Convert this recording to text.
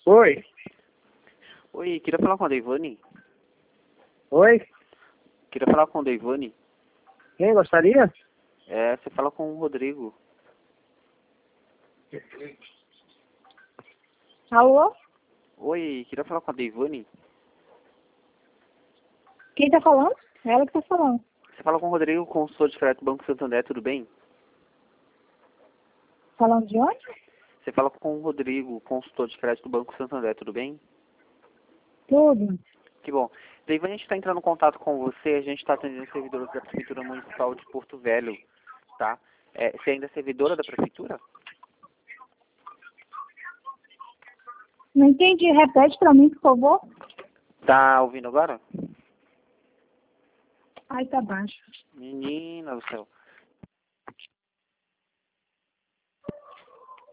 Oi. Oi, queria falar com a Deivane. Oi. Queria falar com a Deivane. Quem gostaria? Você fala com o Rodrigo. Alô? Oi, queria falar com a Deivane. Quem tá falando? Ela que tá falando. Você fala com o Rodrigo, consultor de crédito do Banco Santander, tudo bem? Falando de onde? Você fala com o Rodrigo, consultor de crédito do Banco Santander, tudo bem? Tudo. Que bom. Deivane, a gente está entrando em contato com você, a gente está atendendo servidores da Prefeitura Municipal de Porto Velho, tá? Você ainda é servidora da Prefeitura? Não entendi. Repete pra mim, por favor. Tá ouvindo agora? Ai, tá baixo. Menina do céu.